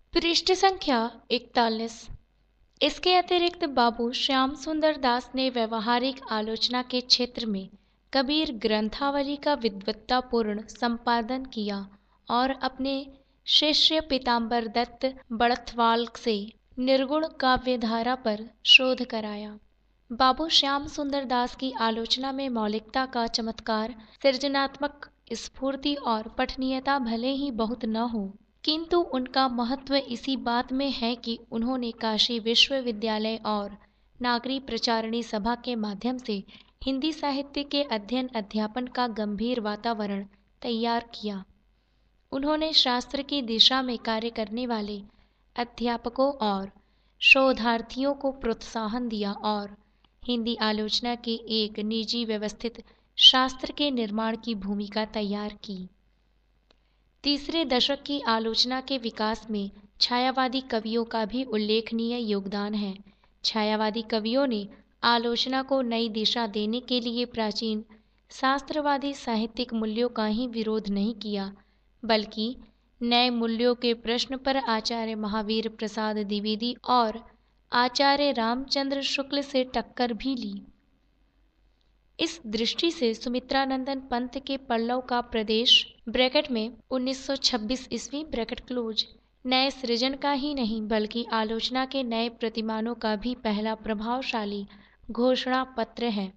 पृष्ठ संख्या 41। इसके अतिरिक्त बाबू श्याम सुंदर दास ने व्यवहारिक आलोचना के क्षेत्र में कबीर ग्रंथावली का विद्वत्तापूर्ण संपादन किया और अपने शिष्य पीताम्बर दत्त बड़थवाल से निर्गुण काव्यधारा पर शोध कराया। बाबू श्याम सुंदर दास की आलोचना में मौलिकता का चमत्कार, सृजनात्मक स्फूर्ति और पठनीयता भले ही बहुत न हो, किंतु उनका महत्व इसी बात में है कि उन्होंने काशी विश्वविद्यालय और नागरी प्रचारणी सभा के माध्यम से हिंदी साहित्य के अध्ययन अध्यापन का गंभीर वातावरण तैयार किया। उन्होंने शास्त्र की दिशा में कार्य करने वाले अध्यापकों और शोधार्थियों को प्रोत्साहन दिया और हिंदी आलोचना के एक निजी व्यवस्थित शास्त्र के निर्माण की भूमिका तैयार की। तीसरे दशक की आलोचना के विकास में छायावादी कवियों का भी उल्लेखनीय योगदान है। छायावादी कवियों ने आलोचना को नई दिशा देने के लिए प्राचीन शास्त्रवादी साहित्यिक मूल्यों का ही विरोध नहीं किया, बल्कि नए मूल्यों के प्रश्न पर आचार्य महावीर प्रसाद द्विवेदी और आचार्य रामचंद्र शुक्ल से टक्कर भी ली। इस दृष्टि से सुमित्रानंदन पंत के पल्लव का प्रदेश ब्रैकेट में 1926 ईस्वी ब्रैकेट क्लोज नए सृजन का ही नहीं बल्कि आलोचना के नए प्रतिमानों का भी पहला प्रभावशाली घोषणा पत्र है।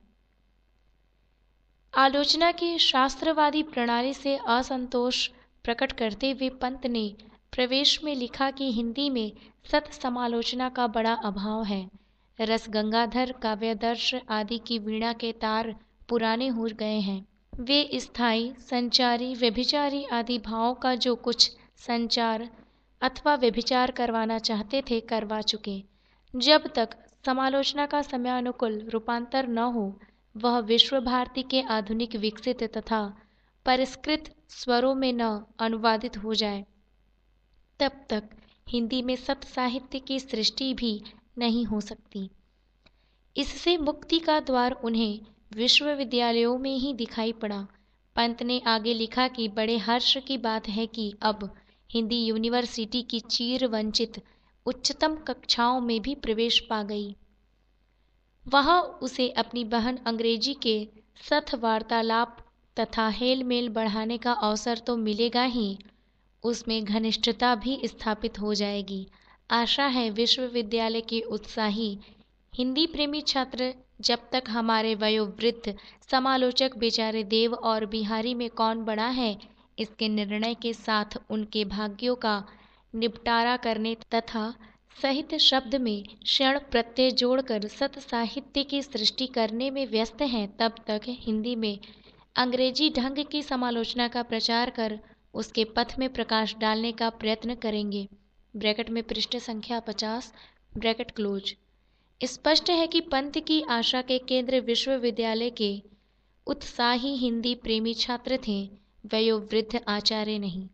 आलोचना की शास्त्रवादी प्रणाली से असंतोष प्रकट करते हुए पंत ने प्रवेश में लिखा कि हिंदी में सत समालोचना का बड़ा अभाव है। रस गंगाधर, काव्यादर्श आदि की वीणा के तार पुराने हो गए हैं। वे स्थायी, संचारी, व्यभिचारी आदि भावों का जो कुछ संचार अथवा व्यभिचार करवाना चाहते थे करवा चुके। जब तक समालोचना का समयानुकूल रूपांतर न हो, वह विश्व भारती के आधुनिक विकसित तथा परिष्कृत स्वरों में न अनुवादित हो जाए, तब तक हिंदी में सत साहित्य की सृष्टि भी नहीं हो सकती। इससे मुक्ति का द्वार उन्हें विश्वविद्यालयों में ही दिखाई पड़ा। पंत ने आगे लिखा कि बड़े हर्ष की बात है कि अब हिंदी यूनिवर्सिटी की चीर वंचित उच्चतम कक्षाओं में भी प्रवेश पा गई। वहाँ उसे अपनी बहन अंग्रेजी के सथ वार्तालाप तथा हेल मेल बढ़ाने का अवसर तो मिलेगा ही, उसमें घनिष्ठता भी स्थापित हो जाएगी। आशा है विश्वविद्यालय के उत्साही हिंदी प्रेमी छात्र जब तक हमारे वयोवृद्ध समालोचक बेचारे देव और बिहारी में कौन बड़ा है इसके निर्णय के साथ उनके भाग्यों का निपटारा करने तथा साहित्य शब्द में क्षण प्रत्यय जोड़कर सत साहित्य की सृष्टि करने में व्यस्त हैं, तब तक हिंदी में अंग्रेजी ढंग की समालोचना का प्रचार कर उसके पथ में प्रकाश डालने का प्रयत्न करेंगे। ब्रैकेट में पृष्ठ संख्या 50 ब्रैकेट क्लोज। स्पष्ट है कि पंत की आशा के केंद्र विश्वविद्यालय के उत्साही हिंदी प्रेमी छात्र थे, वयोवृद्ध आचार्य नहीं।